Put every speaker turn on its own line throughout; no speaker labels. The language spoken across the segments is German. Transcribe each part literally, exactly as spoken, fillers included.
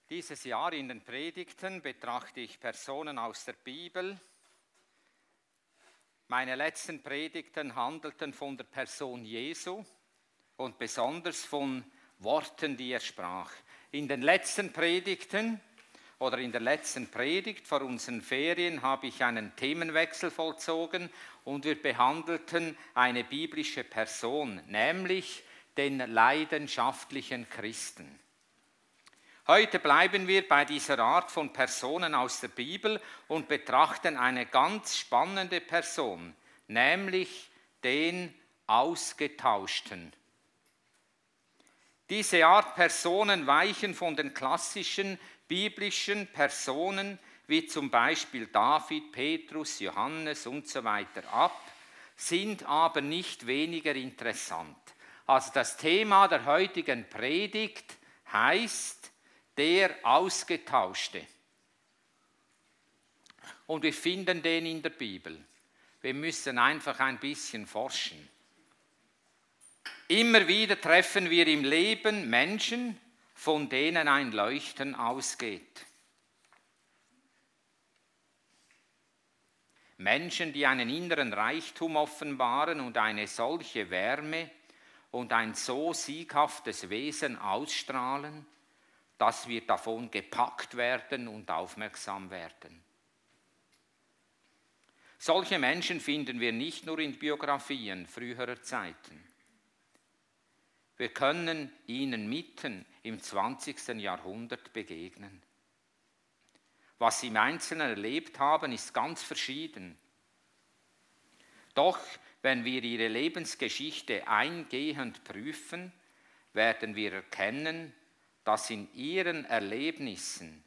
Dieses Jahr in den Predigten betrachte ich Personen aus der Bibel. Meine letzten Predigten handelten von der Person Jesu und besonders von Worten, die er sprach. In den letzten Predigten oder in der letzten Predigt vor unseren Ferien habe ich einen Themenwechsel vollzogen und wir behandelten eine biblische Person, nämlich den leidenschaftlichen Christen. Heute bleiben wir bei dieser Art von Personen aus der Bibel und betrachten eine ganz spannende Person, nämlich den Ausgetauschten. Diese Art Personen weichen von den klassischen biblischen Personen, wie zum Beispiel David, Petrus, Johannes und so weiter ab, sind aber nicht weniger interessant. Also das Thema der heutigen Predigt heißt der Ausgetauschte. Und wir finden den in der Bibel. Wir müssen einfach ein bisschen forschen. Immer wieder treffen wir im Leben Menschen, von denen ein Leuchten ausgeht. Menschen, die einen inneren Reichtum offenbaren und eine solche Wärme und ein so sieghaftes Wesen ausstrahlen, dass wir davon gepackt werden und aufmerksam werden. Solche Menschen finden wir nicht nur in Biografien früherer Zeiten. Wir können ihnen mitten im zwanzigsten Jahrhundert begegnen. Was sie im Einzelnen erlebt haben, ist ganz verschieden. Doch wenn wir ihre Lebensgeschichte eingehend prüfen, werden wir erkennen, dass in ihren Erlebnissen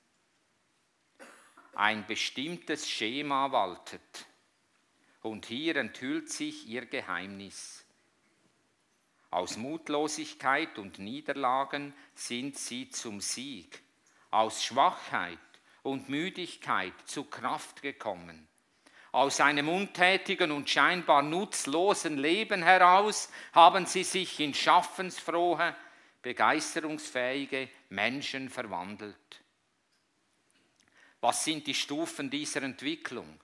ein bestimmtes Schema waltet. Und hier enthüllt sich ihr Geheimnis. Aus Mutlosigkeit und Niederlagen sind sie zum Sieg, aus Schwachheit und Müdigkeit zu Kraft gekommen. Aus einem untätigen und scheinbar nutzlosen Leben heraus haben sie sich in schaffensfrohe, begeisterungsfähige Menschen verwandelt. Was sind die Stufen dieser Entwicklung?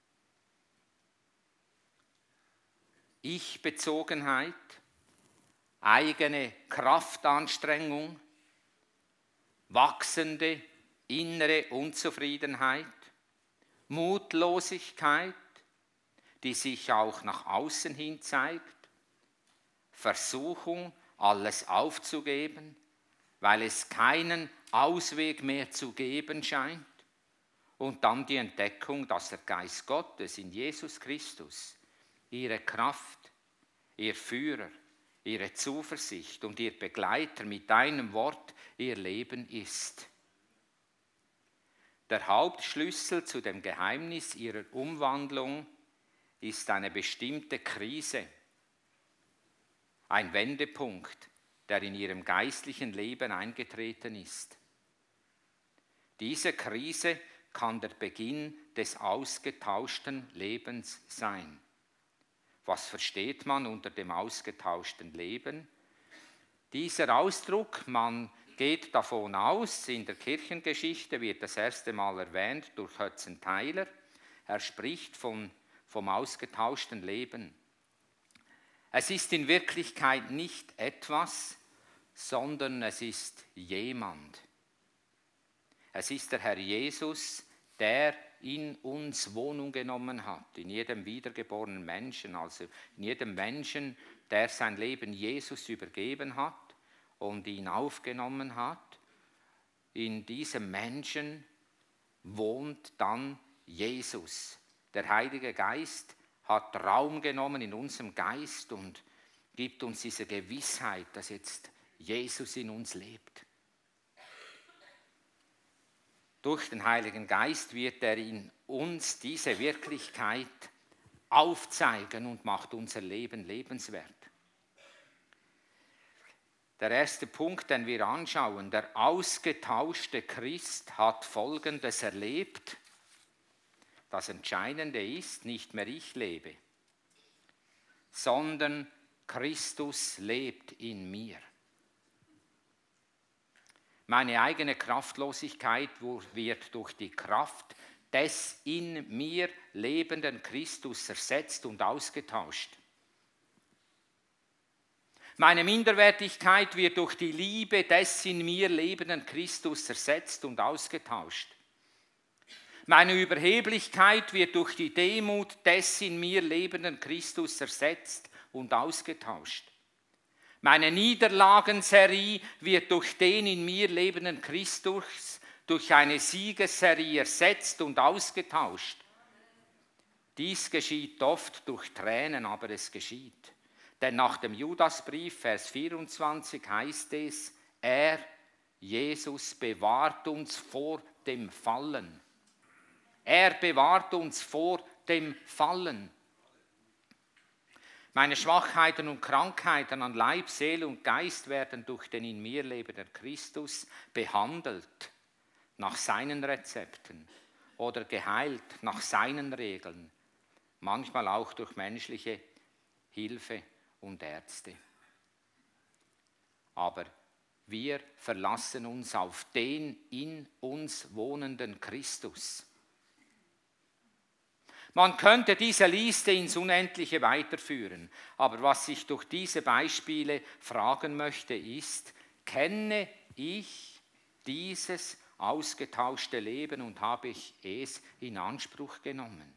Ich-Bezogenheit, eigene Kraftanstrengung, wachsende innere Unzufriedenheit, Mutlosigkeit, die sich auch nach außen hin zeigt, Versuchung, alles aufzugeben, weil es keinen Ausweg mehr zu geben scheint. Und dann die Entdeckung, dass der Geist Gottes in Jesus Christus ihre Kraft, ihr Führer, ihre Zuversicht und ihr Begleiter mit einem Wort ihr Leben ist. Der Hauptschlüssel zu dem Geheimnis ihrer Umwandlung ist eine bestimmte Krise. Ein Wendepunkt, der in ihrem geistlichen Leben eingetreten ist. Diese Krise kann der Beginn des ausgetauschten Lebens sein. Was versteht man unter dem ausgetauschten Leben? Dieser Ausdruck, man geht davon aus, in der Kirchengeschichte wird das erste Mal erwähnt durch Hötzenthaler. Er spricht von, vom ausgetauschten Leben. Es ist in Wirklichkeit nicht etwas, sondern es ist jemand. Es ist der Herr Jesus, der in uns Wohnung genommen hat, in jedem wiedergeborenen Menschen, also in jedem Menschen, der sein Leben Jesus übergeben hat und ihn aufgenommen hat. In diesem Menschen wohnt dann Jesus. Der Heilige Geist hat Raum genommen in unserem Geist und gibt uns diese Gewissheit, dass jetzt Jesus in uns lebt. Durch den Heiligen Geist wird er in uns diese Wirklichkeit aufzeigen und macht unser Leben lebenswert. Der erste Punkt, den wir anschauen, der ausgetauschte Christ hat Folgendes erlebt. Das Entscheidende ist, nicht mehr ich lebe, sondern Christus lebt in mir. Meine eigene Kraftlosigkeit wird durch die Kraft des in mir lebenden Christus ersetzt und ausgetauscht. Meine Minderwertigkeit wird durch die Liebe des in mir lebenden Christus ersetzt und ausgetauscht. Meine Überheblichkeit wird durch die Demut des in mir lebenden Christus ersetzt und ausgetauscht. Meine Niederlagenserie wird durch den in mir lebenden Christus durch eine Siegesserie ersetzt und ausgetauscht. Dies geschieht oft durch Tränen, aber es geschieht. Denn nach dem Judasbrief, Vers vierundzwanzig, heißt es, er, Jesus, bewahrt uns vor dem Fallen. Er bewahrt uns vor dem Fallen. Meine Schwachheiten und Krankheiten an Leib, Seele und Geist werden durch den in mir lebenden Christus behandelt nach seinen Rezepten oder geheilt nach seinen Regeln, manchmal auch durch menschliche Hilfe und Ärzte. Aber wir verlassen uns auf den in uns wohnenden Christus. Man könnte diese Liste ins Unendliche weiterführen, aber was ich durch diese Beispiele fragen möchte, ist, kenne ich dieses ausgetauschte Leben und habe ich es in Anspruch genommen?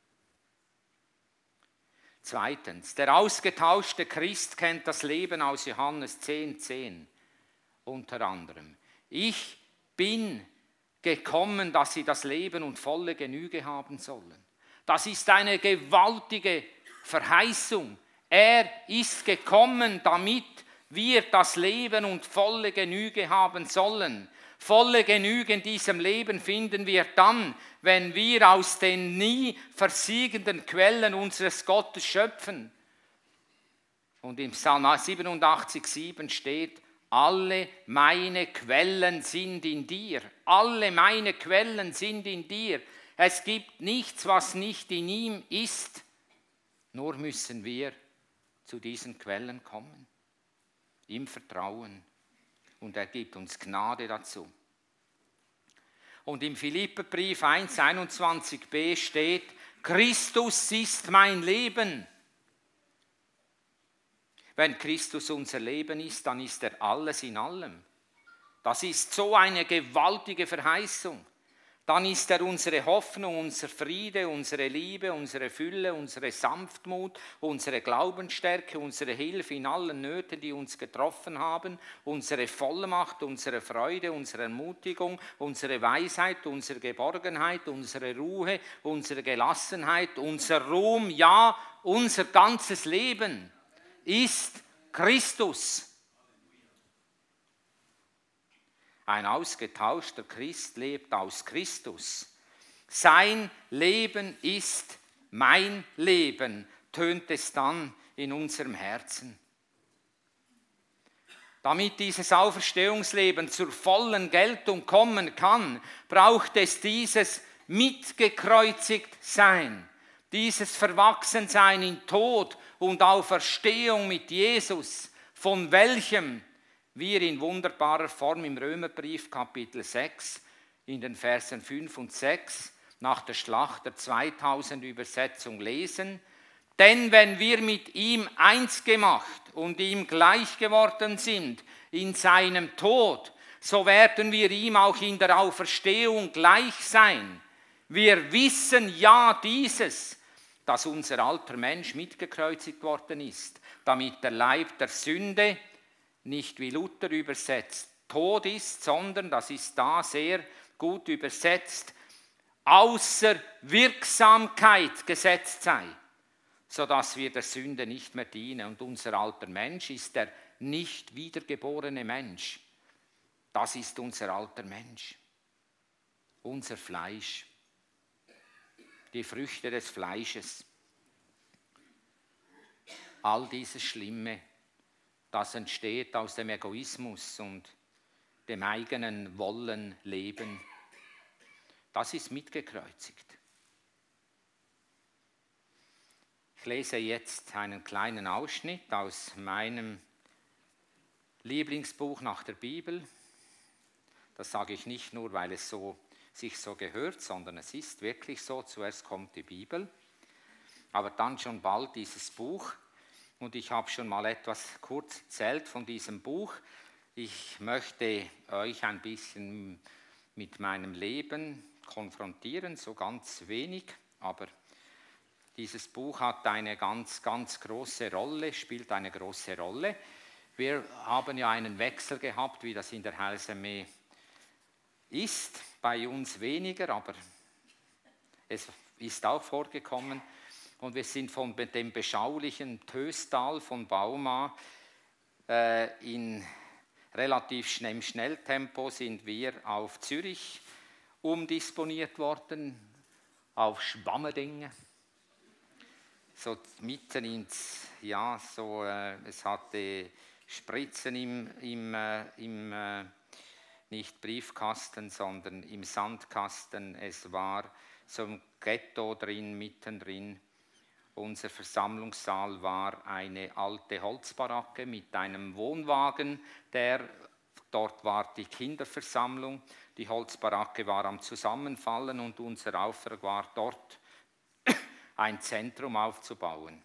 Zweitens, der ausgetauschte Christ kennt das Leben aus Johannes zehn, zehn unter anderem. Ich bin gekommen, dass sie das Leben und volle Genüge haben sollen. Das ist eine gewaltige Verheißung. Er ist gekommen, damit wir das Leben und volle Genüge haben sollen. Volle Genüge in diesem Leben finden wir dann, wenn wir aus den nie versiegenden Quellen unseres Gottes schöpfen. Und im Psalm siebenundachtzig, sieben steht, alle meine Quellen sind in dir. Alle meine Quellen sind in dir. Es gibt nichts, was nicht in ihm ist. Nur müssen wir zu diesen Quellen kommen. Im Vertrauen. Und er gibt uns Gnade dazu. Und im Philipperbrief eins, einundzwanzig b steht, Christus ist mein Leben. Wenn Christus unser Leben ist, dann ist er alles in allem. Das ist so eine gewaltige Verheißung. Dann ist er unsere Hoffnung, unser Friede, unsere Liebe, unsere Fülle, unsere Sanftmut, unsere Glaubensstärke, unsere Hilfe in allen Nöten, die uns getroffen haben, unsere Vollmacht, unsere Freude, unsere Ermutigung, unsere Weisheit, unsere Geborgenheit, unsere Ruhe, unsere Gelassenheit, unser Ruhm, ja, unser ganzes Leben ist Christus. Ein ausgetauschter Christ lebt aus Christus. Sein Leben ist mein Leben, tönt es dann in unserem Herzen. Damit dieses Auferstehungsleben zur vollen Geltung kommen kann, braucht es dieses Mitgekreuzigtsein, dieses Verwachsensein in Tod und Auferstehung mit Jesus, von welchem wir in wunderbarer Form im Römerbrief Kapitel sechs in den Versen fünf und sechs nach der Schlacht der zweitausend Übersetzung lesen. Denn wenn wir mit ihm eins gemacht und ihm gleich geworden sind in seinem Tod, so werden wir ihm auch in der Auferstehung gleich sein. Wir wissen ja dieses, dass unser alter Mensch mitgekreuzigt worden ist, damit der Leib der Sünde nicht wie Luther übersetzt tot ist, sondern, das ist da sehr gut übersetzt, außer Wirksamkeit gesetzt sei, sodass wir der Sünde nicht mehr dienen. Und unser alter Mensch ist der nicht wiedergeborene Mensch. Das ist unser alter Mensch, unser Fleisch, die Früchte des Fleisches. All dieses Schlimme, das entsteht aus dem Egoismus und dem eigenen Wollen leben. Das ist mitgekreuzigt. Ich lese jetzt einen kleinen Ausschnitt aus meinem Lieblingsbuch nach der Bibel, Das sage ich nicht nur, weil es so, sich so gehört, sondern es ist wirklich so. Zuerst kommt die Bibel, aber dann schon bald dieses Buch. Und ich habe schon mal etwas kurz erzählt von diesem Buch. Ich möchte euch ein bisschen mit meinem Leben konfrontieren, so ganz wenig, aber dieses Buch hat eine ganz, ganz große Rolle, spielt eine große Rolle. Wir haben ja einen Wechsel gehabt, wie das in der Heilsarmee ist, bei uns weniger, aber es ist auch vorgekommen. Und wir sind von dem beschaulichen Töstal von Bauma äh, in relativ schnell, im Schnelltempo sind wir auf Zürich umdisponiert worden, auf Schwammerdingen. So mitten ins, ja, so, äh, es hatte Spritzen im, im, äh, im äh, nicht Briefkasten, sondern im Sandkasten. Es war so ein Ghetto drin, mittendrin. Unser Versammlungssaal war eine alte Holzbaracke mit einem Wohnwagen, der, dort war die Kinderversammlung. Die Holzbaracke war am Zusammenfallen und unser Auftrag war dort, ein Zentrum aufzubauen.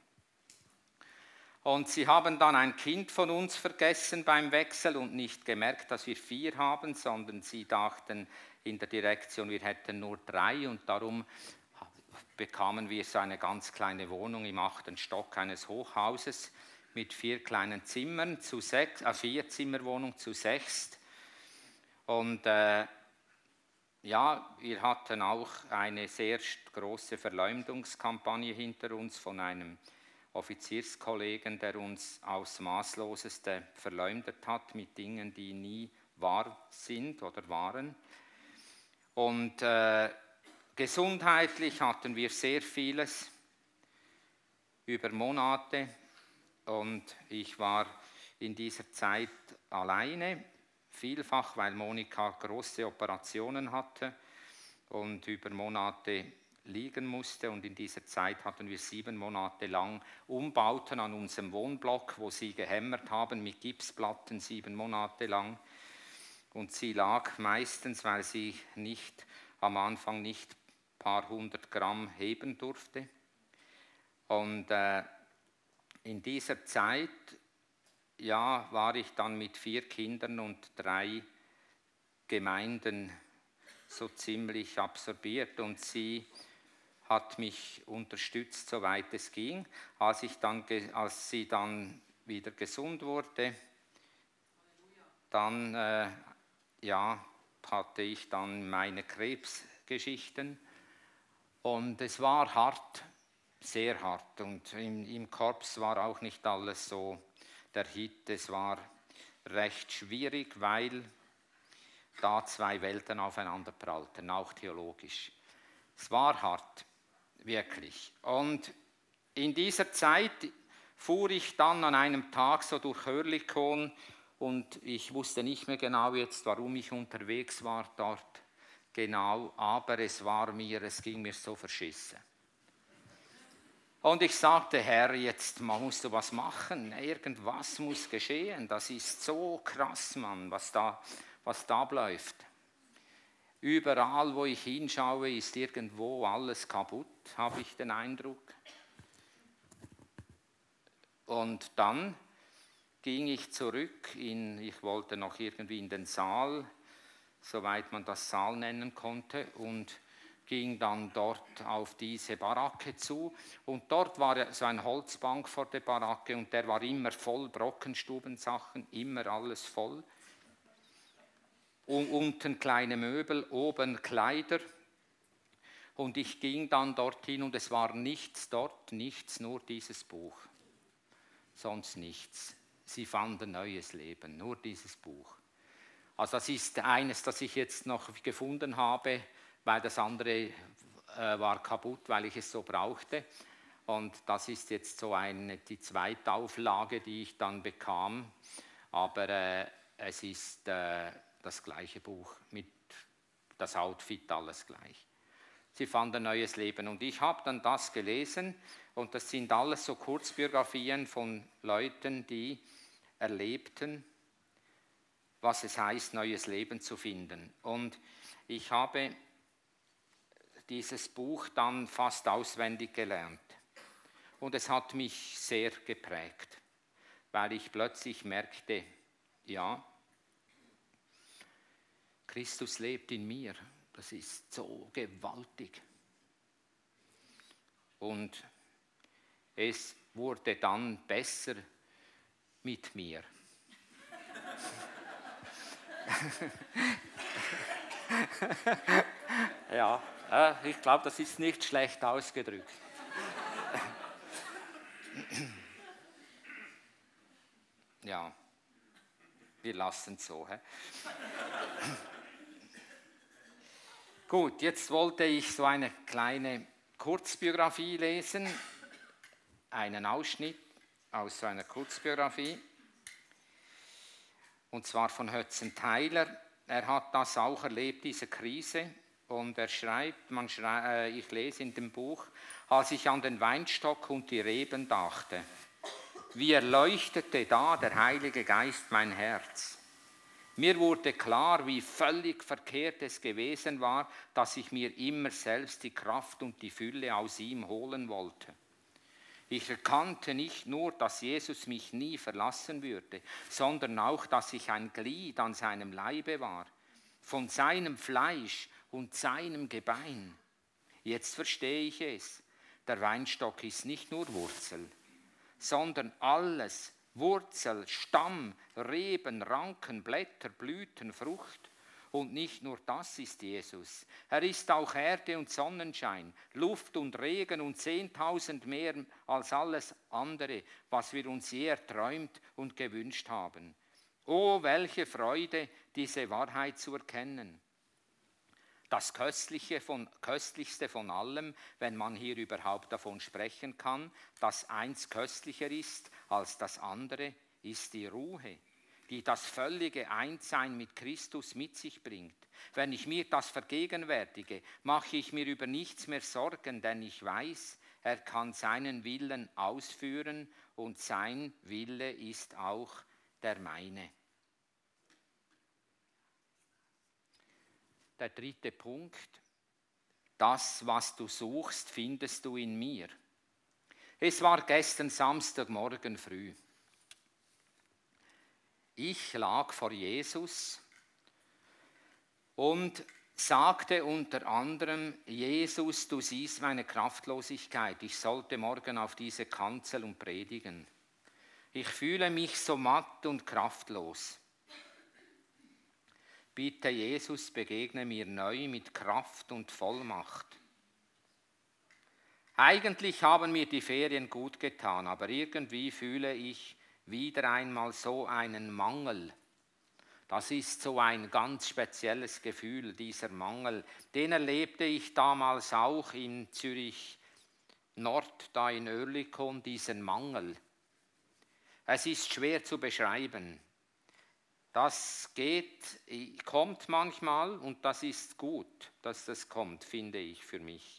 Und sie haben dann ein Kind von uns vergessen beim Wechsel und nicht gemerkt, dass wir vier haben, sondern sie dachten in der Direktion, wir hätten nur drei und darum bekamen wir so eine ganz kleine Wohnung im achten Stock eines Hochhauses mit vier kleinen Zimmern, zu sechs, äh, vier Zimmerwohnung zu sechs. Und äh, ja, wir hatten auch eine sehr große Verleumdungskampagne hinter uns von einem Offizierskollegen, der uns aufs Maßloseste verleumdet hat mit Dingen, die nie wahr sind oder waren. Und äh, gesundheitlich hatten wir sehr vieles über Monate und ich war in dieser Zeit alleine, vielfach, weil Monika große Operationen hatte und über Monate liegen musste. Und in dieser Zeit hatten wir sieben Monate lang Umbauten an unserem Wohnblock, wo sie gehämmert haben mit Gipsplatten, sieben Monate lang. Und sie lag meistens, weil sie nicht am Anfang nicht ein paar hundert Gramm heben durfte. Und äh, in dieser Zeit ja, war ich dann mit vier Kindern und drei Gemeinden so ziemlich absorbiert und sie hat mich unterstützt, soweit es ging. Als, ich dann, als sie dann wieder gesund wurde, dann äh, ja, hatte ich dann meine Krebsgeschichten und es war hart, sehr hart und im, im Korps war auch nicht alles so der Hit. Es war recht schwierig, weil da zwei Welten aufeinander prallten, auch theologisch. Es war hart, wirklich. Und in dieser Zeit fuhr ich dann an einem Tag so durch Oerlikon und ich wusste nicht mehr genau jetzt, warum ich unterwegs war dort genau, aber es war mir, es ging mir so verschissen. Und ich sagte, Herr, jetzt musst du was machen, irgendwas muss geschehen, das ist so krass, Mann, was da, was da läuft. Überall, wo ich hinschaue, ist irgendwo alles kaputt, habe ich den Eindruck. Und dann ging ich zurück, in, ich wollte noch irgendwie in den Saal, soweit man das Saal nennen konnte, und ging dann dort auf diese Baracke zu. Und dort war so ein Holzbank vor der Baracke und der war immer voll Brockenstubensachen, immer alles voll. Und unten kleine Möbel, oben Kleider. Und ich ging dann dorthin und es war nichts dort, nichts, nur dieses Buch. Sonst nichts. Sie fanden neues Leben, nur dieses Buch. Also das ist eines, das ich jetzt noch gefunden habe, weil das andere äh, war kaputt, weil ich es so brauchte. Und das ist jetzt so eine, die zweite Auflage, die ich dann bekam. Aber äh, es ist äh, das gleiche Buch, mit das Outfit, alles gleich. Sie fanden neues Leben. Und ich habe dann das gelesen und das sind alles so Kurzbiografien von Leuten, die erlebten, was es heißt, neues Leben zu finden. Und ich habe dieses Buch dann fast auswendig gelernt. Und es hat mich sehr geprägt, weil ich plötzlich merkte, ja, Christus lebt in mir. Das ist so gewaltig. Und es wurde dann besser mit mir. Ja, ich glaube, das ist nicht schlecht ausgedrückt. Ja, wir lassen es so. He? Gut, jetzt wollte ich so eine kleine Kurzbiografie lesen, einen Ausschnitt aus so einer Kurzbiografie, und zwar von Hudson Taylor. Er hat das auch erlebt, diese Krise, und er schreibt, man schrei- ich lese in dem Buch, als ich an den Weinstock und die Reben dachte, wie erleuchtete da der Heilige Geist mein Herz. Mir wurde klar, wie völlig verkehrt es gewesen war, dass ich mir immer selbst die Kraft und die Fülle aus ihm holen wollte. Ich erkannte nicht nur, dass Jesus mich nie verlassen würde, sondern auch, dass ich ein Glied an seinem Leibe war, von seinem Fleisch und seinem Gebein. Jetzt verstehe ich es. Der Weinstock ist nicht nur Wurzel, sondern alles, Wurzel, Stamm, Reben, Ranken, Blätter, Blüten, Frucht. Und nicht nur das ist Jesus. Er ist auch Erde und Sonnenschein, Luft und Regen und zehntausend mehr als alles andere, was wir uns je erträumt und gewünscht haben. Oh, welche Freude, diese Wahrheit zu erkennen. Das Köstliche von, Köstlichste von allem, wenn man hier überhaupt davon sprechen kann, dass eins köstlicher ist als das andere, ist die Ruhe, die das völlige Einssein mit Christus mit sich bringt. Wenn ich mir das vergegenwärtige, mache ich mir über nichts mehr Sorgen, denn ich weiß, er kann seinen Willen ausführen und sein Wille ist auch der meine. Der dritte Punkt, das, was du suchst, findest du in mir. Es war gestern Samstagmorgen früh. Ich lag vor Jesus und sagte unter anderem, Jesus, du siehst meine Kraftlosigkeit, ich sollte morgen auf diese Kanzel und predigen. Ich fühle mich so matt und kraftlos. Bitte, Jesus, begegne mir neu mit Kraft und Vollmacht. Eigentlich haben mir die Ferien gut getan, aber irgendwie fühle ich wieder einmal so einen Mangel. Das ist so ein ganz spezielles Gefühl, dieser Mangel. Den erlebte ich damals auch in Zürich Nord, da in Oerlikon, diesen Mangel. Es ist schwer zu beschreiben. Das geht, kommt manchmal und das ist gut, dass das kommt, finde ich für mich.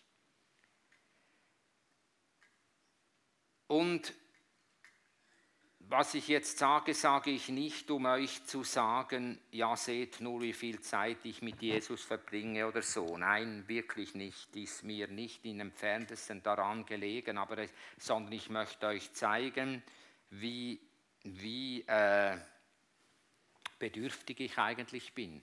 Und was ich jetzt sage, sage ich nicht, um euch zu sagen, ja, seht nur, wie viel Zeit ich mit Jesus verbringe oder so. Nein, wirklich nicht, ist mir nicht im Entferntesten daran gelegen, aber, sondern ich möchte euch zeigen, wie, wie äh, bedürftig ich eigentlich bin.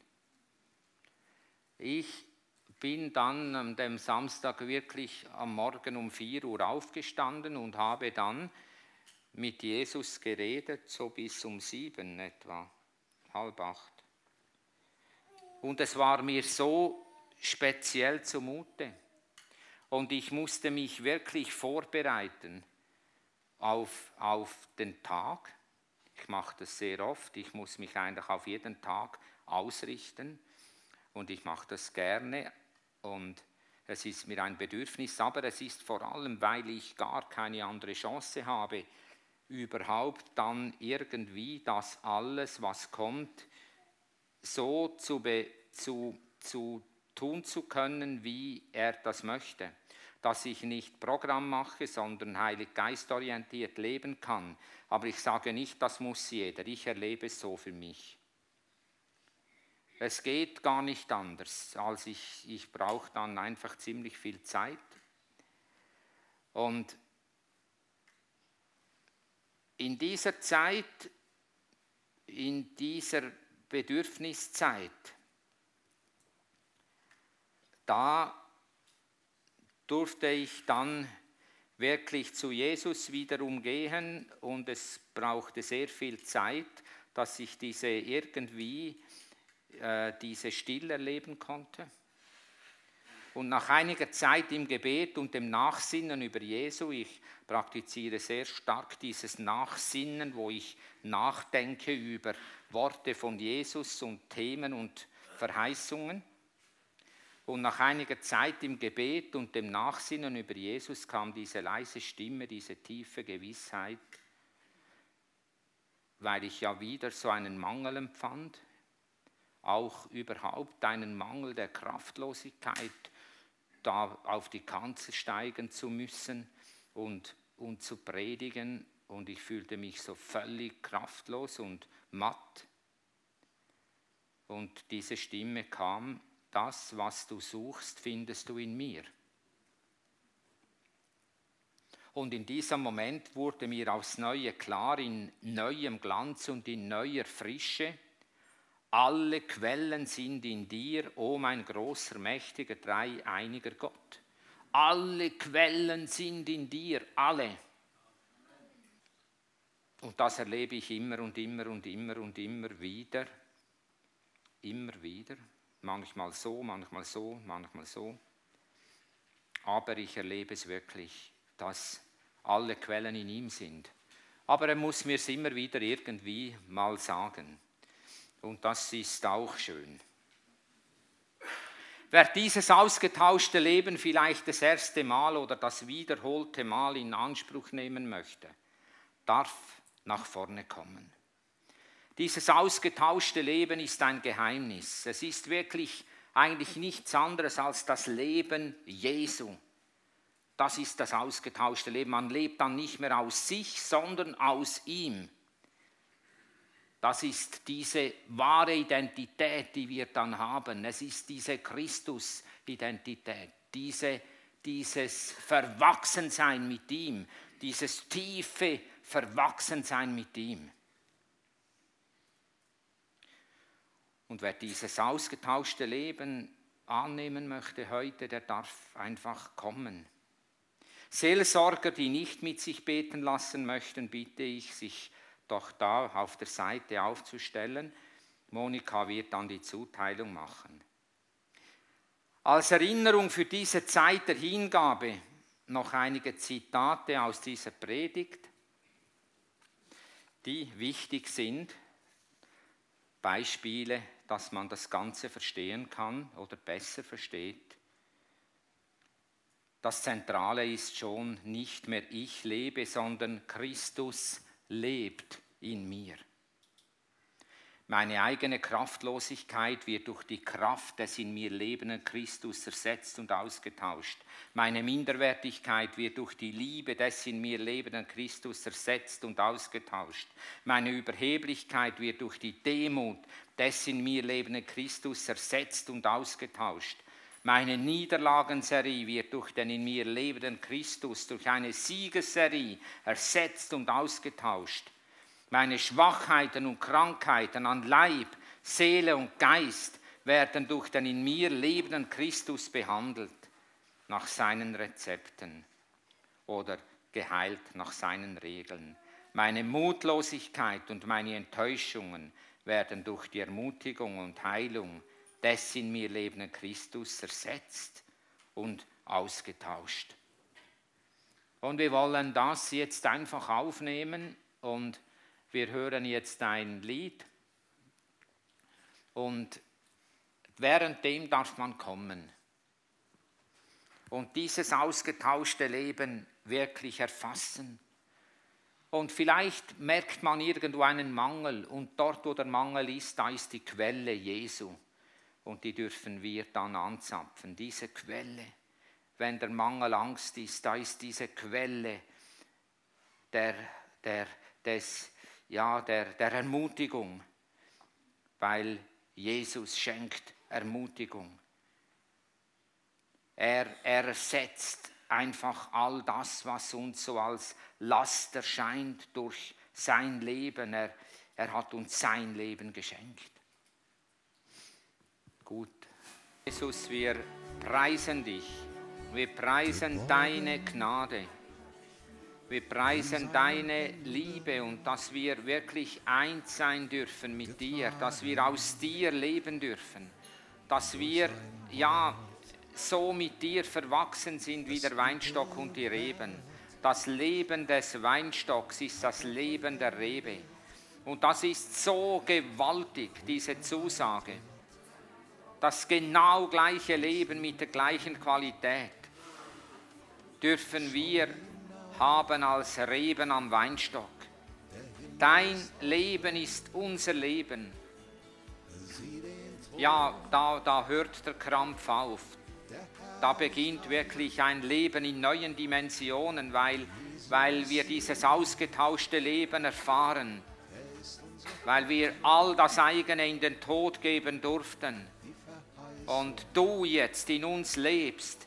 Ich bin dann am dem Samstag wirklich am Morgen um vier Uhr aufgestanden und habe dann mit Jesus geredet, so bis um sieben etwa, halb acht. Und es war mir so speziell zumute. Und ich musste mich wirklich vorbereiten auf, auf den Tag. Ich mache das sehr oft. Ich muss mich eigentlich auf jeden Tag ausrichten. Und ich mache das gerne. Und es ist mir ein Bedürfnis. Aber es ist vor allem, weil ich gar keine andere Chance habe, überhaupt dann irgendwie das alles, was kommt, so zu, be, zu, zu tun zu können, wie er das möchte. Dass ich nicht Programm mache, sondern heilig geistorientiert leben kann. Aber ich sage nicht, das muss jeder. Ich erlebe es so für mich. Es geht gar nicht anders, als ich, ich brauche dann einfach ziemlich viel Zeit. Und in dieser Zeit, in dieser Bedürfniszeit, da durfte ich dann wirklich zu Jesus wiederum gehen und es brauchte sehr viel Zeit, dass ich diese irgendwie, äh, diese Stille erleben konnte. Und nach einiger Zeit im Gebet und dem Nachsinnen über Jesu, ich praktiziere sehr stark dieses Nachsinnen, wo ich nachdenke über Worte von Jesus und Themen und Verheißungen. Und nach einiger Zeit im Gebet und dem Nachsinnen über Jesus kam diese leise Stimme, diese tiefe Gewissheit, weil ich ja wieder so einen Mangel empfand, auch überhaupt einen Mangel der Kraftlosigkeit, da auf die Kanzel steigen zu müssen und, und zu predigen. Und ich fühlte mich so völlig kraftlos und matt. Und diese Stimme kam: Das, was du suchst, findest du in mir. Und in diesem Moment wurde mir aufs Neue klar, in neuem Glanz und in neuer Frische: Alle Quellen sind in dir, o mein großer, mächtiger, dreieiniger Gott. Alle Quellen sind in dir, alle. Und das erlebe ich immer und immer und immer und immer wieder. Immer wieder. Manchmal so, manchmal so, manchmal so. Aber ich erlebe es wirklich, dass alle Quellen in ihm sind. Aber er muss mir es immer wieder irgendwie mal sagen. Und das ist auch schön. Wer dieses ausgetauschte Leben vielleicht das erste Mal oder das wiederholte Mal in Anspruch nehmen möchte, darf nach vorne kommen. Dieses ausgetauschte Leben ist ein Geheimnis. Es ist wirklich eigentlich nichts anderes als das Leben Jesu. Das ist das ausgetauschte Leben. Man lebt dann nicht mehr aus sich, sondern aus ihm. Das ist diese wahre Identität, die wir dann haben. Es ist diese Christus-Identität, diese, dieses Verwachsensein mit ihm, dieses tiefe Verwachsensein mit ihm. Und wer dieses ausgetauschte Leben annehmen möchte heute, der darf einfach kommen. Seelsorger, die nicht mit sich beten lassen möchten, bitte ich, sich doch da auf der Seite aufzustellen. Monika wird dann die Zuteilung machen. Als Erinnerung für diese Zeit der Hingabe noch einige Zitate aus dieser Predigt, die wichtig sind. Beispiele, dass man das Ganze verstehen kann oder besser versteht. Das Zentrale ist schon, nicht mehr ich lebe, sondern Christus lebt in mir. Meine eigene Kraftlosigkeit wird durch die Kraft des in mir lebenden Christus ersetzt und ausgetauscht. Meine Minderwertigkeit wird durch die Liebe des in mir lebenden Christus ersetzt und ausgetauscht. Meine Überheblichkeit wird durch die Demut des in mir lebenden Christus ersetzt und ausgetauscht. Meine Niederlagenserie wird durch den in mir lebenden Christus, durch eine Siegesserie ersetzt und ausgetauscht. Meine Schwachheiten und Krankheiten an Leib, Seele und Geist werden durch den in mir lebenden Christus behandelt, nach seinen Rezepten oder geheilt nach seinen Regeln. Meine Mutlosigkeit und meine Enttäuschungen werden durch die Ermutigung und Heilung des in mir lebenden Christus ersetzt und ausgetauscht. Und wir wollen das jetzt einfach aufnehmen und wir hören jetzt ein Lied und währenddem darf man kommen und dieses ausgetauschte Leben wirklich erfassen. Und vielleicht merkt man irgendwo einen Mangel und dort, wo der Mangel ist, da ist die Quelle Jesu. Und die dürfen wir dann anzapfen, diese Quelle. Wenn der Mangel Angst ist, da ist diese Quelle der, der, des, ja, der, der Ermutigung. Weil Jesus schenkt Ermutigung. Er, er ersetzt einfach all das, was uns so als Last erscheint, durch sein Leben. Er, er hat uns sein Leben geschenkt. Gut. Jesus, wir preisen dich. Wir preisen deine Gnade. Wir preisen deine Liebe und dass wir wirklich eins sein dürfen mit dir, dass wir aus dir leben dürfen, dass wir ja so mit dir verwachsen sind wie der Weinstock und die Reben. Das Leben des Weinstocks ist das Leben der Rebe. Und das ist so gewaltig, diese Zusage. Das genau gleiche Leben mit der gleichen Qualität dürfen wir haben als Reben am Weinstock. Dein Leben ist unser Leben. Ja, da, da hört der Krampf auf. Da beginnt wirklich ein Leben in neuen Dimensionen, weil, weil wir dieses ausgetauschte Leben erfahren, weil wir all das eigene in den Tod geben durften und du jetzt in uns lebst.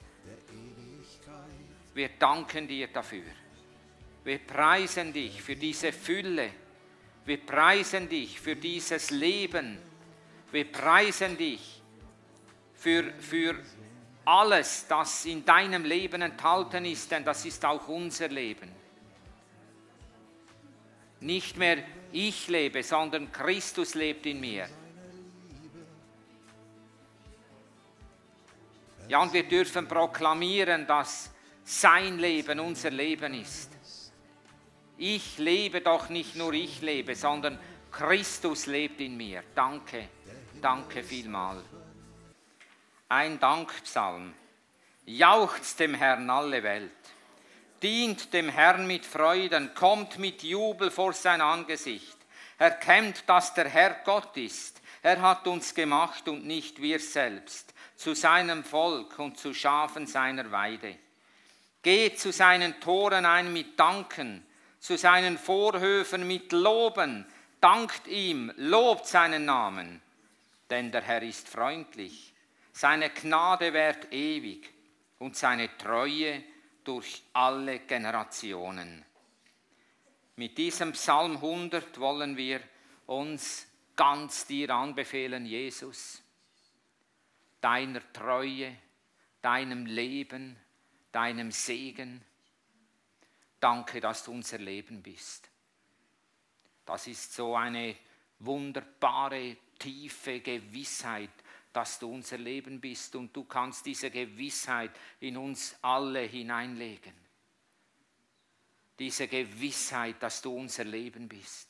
Wir danken dir dafür. Wir preisen dich für diese Fülle. Wir preisen dich für dieses Leben. Wir preisen dich für, für alles, das in deinem Leben enthalten ist, denn das ist auch unser Leben. Nicht mehr ich lebe, sondern Christus lebt in mir. Ja, und wir dürfen proklamieren, dass sein Leben unser Leben ist. Ich lebe doch nicht nur ich lebe, sondern Christus lebt in mir. Danke, danke vielmal. Ein Dankpsalm. Jauchzt dem Herrn alle Welt. Dient dem Herrn mit Freuden, kommt mit Jubel vor sein Angesicht. Erkennt, dass der Herr Gott ist. Er hat uns gemacht und nicht wir selbst, zu seinem Volk und zu Schafen seiner Weide. Geht zu seinen Toren ein mit Danken, zu seinen Vorhöfen mit Loben. Dankt ihm, lobt seinen Namen, denn der Herr ist freundlich. Seine Gnade währt ewig und seine Treue durch alle Generationen. Mit diesem Psalm hundert wollen wir uns ganz dir anbefehlen, Jesus, deiner Treue, deinem Leben, deinem Segen. Danke, dass du unser Leben bist. Das ist so eine wunderbare, tiefe Gewissheit, dass du unser Leben bist und du kannst diese Gewissheit in uns alle hineinlegen. Diese Gewissheit, dass du unser Leben bist.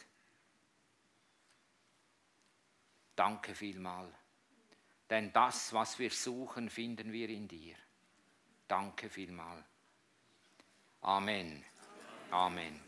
Danke vielmal, denn das, was wir suchen, finden wir in dir. Danke vielmal. Amen. Amen.